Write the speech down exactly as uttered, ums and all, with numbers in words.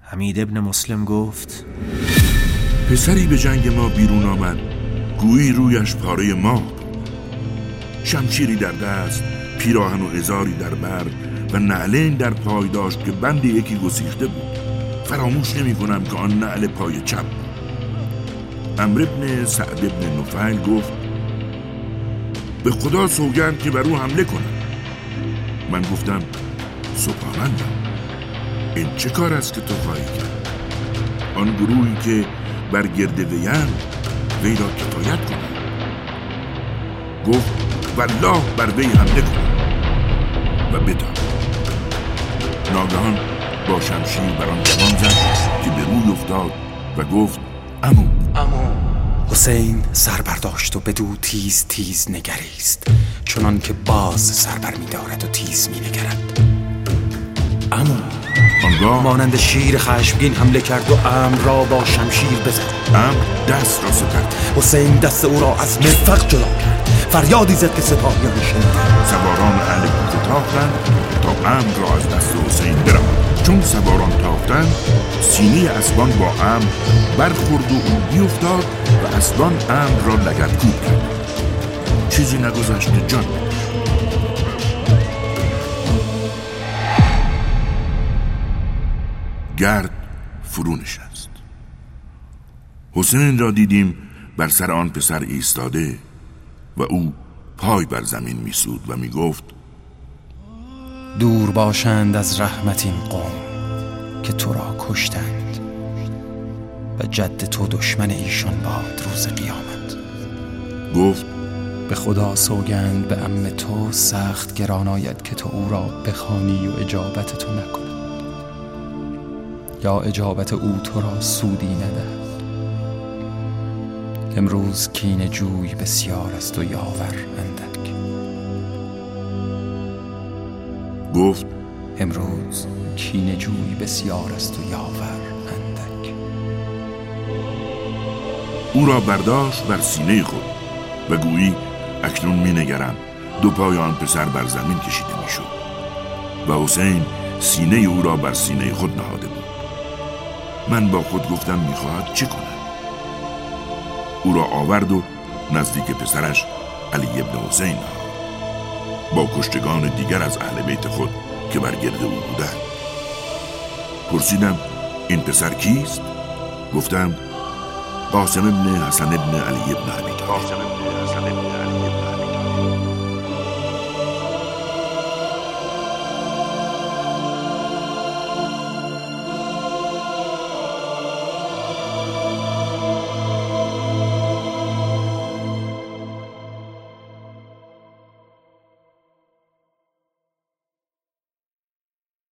حمید ابن مسلم گفت: پسری به جنگ ما بیرون آمد، گویی رویش پاره ماه بود. شمشیری در دست، پیراهن و ازاری در بر و نعلین در پای داشت که بند یکی گسیخته بود. فراموش نمی کنم که آن نعل پای چپ بود. عمرو بن سعد بن نفیل گفت: به خدا سوگند که بر او حمله کنم. من گفتم: سبحانالله، این چه کار است که تو خواهی کرد؟ آن گروهی که بر گرد ویند وی را کفایت کنند. گفت: والله بر وی حمله کنم. و بدان ناگهان با شمشیر بر آن جوان زد که به روی افتاد و گفت: عمو عمو. حسین سر برداشت و بدو تیز تیز نگریست، چنان که باز سر بر می دارد و تیز می نگرد. عمو. آنگاه مانند شیر خشمگین حمله کرد و عمرو را با شمشیر بزد. عمرو دست را ستد. حسین دست او را از مرفق جدا کرد. فریادی زد که سپاهیان شنیدند. سواران اهل کوفه تاختند تا عمرو را از دست حسین برهانند. چون سواران تاختند، سینه اسبان با عمرو برخورد و او بیفتاد و اسبان عمرو را لگدکوب کرد. چیزی نگذشت که جان گرد فرو نشست. حسین را دیدیم بر سر آن پسر ایستاده و او پای بر زمین میسود و میگفت: دور باشند از رحمت این قوم که تو را کشتند و جد تو دشمن ایشان باد روز قیامت. گفت: به خدا سوگند به عم تو سخت گران آید که تو او را بخوانی و اجابت تو نکند، یا اجابت او تو را سودی ندهد. امروز کینه جوی بسیار است و یاور اندک. گفت: امروز کینه جوی بسیار است و یاور اندک. او را برداشت بر سینه خود و گویی اکنون می نگرم دو پای آن پسر بر زمین کشیده می شد و حسین سینه او را بر سینه خود نهاده بود. من با خود گفتم می خواهد چه کند؟ او را آورد و نزدیک پسرش علی ابن حسین نهاد با کشتگان دیگر از اهل بیت خود که بر گرد او بودند. پرسیدم: این پسر کیست؟ گفتم: قاسم ابن حسن ابن علی ابن ابی طالب.